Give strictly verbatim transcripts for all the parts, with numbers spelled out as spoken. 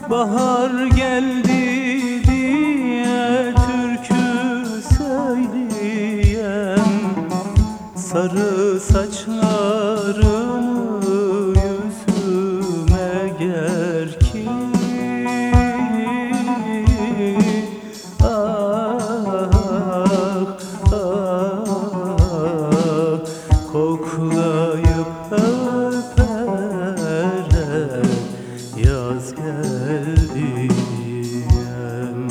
Bahar geldi diye türkü söyleyem, sarı saçlarını yüzüme ger ki ah ah koklayıp öperek yaz geldi diyem.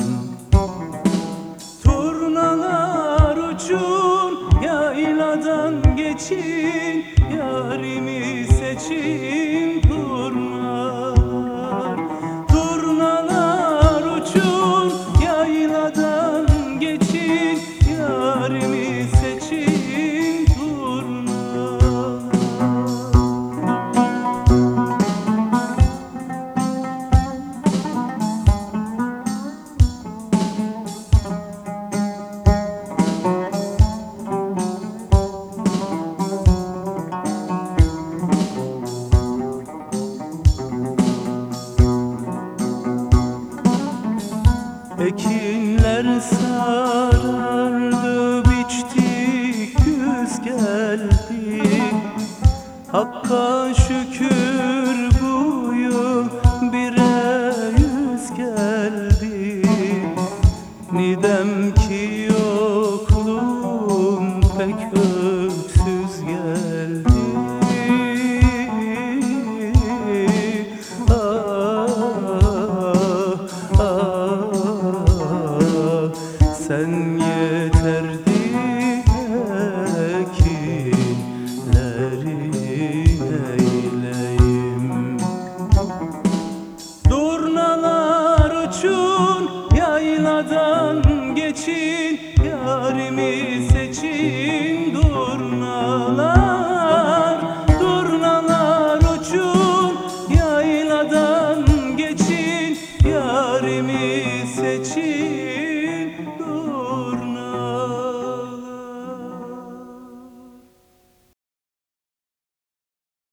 Turnalar uçun yayladan geçin, yarimi seçin turnalar. Turnalar uçun yayladan geçin, yarimi seçin turnalar. Ekinler sarardı, biçtik, güz geldi. Hakka şükür bu yıl bire yüz geldi. Nidem ki yokluğum pek öksüz geldi. Sen yeterdi ekinleri eyleyim. Durnalar uçun yayladan geçin, yarimi seçin durnalar. Durnalar uçun yayladan geçin, yarimi seçin.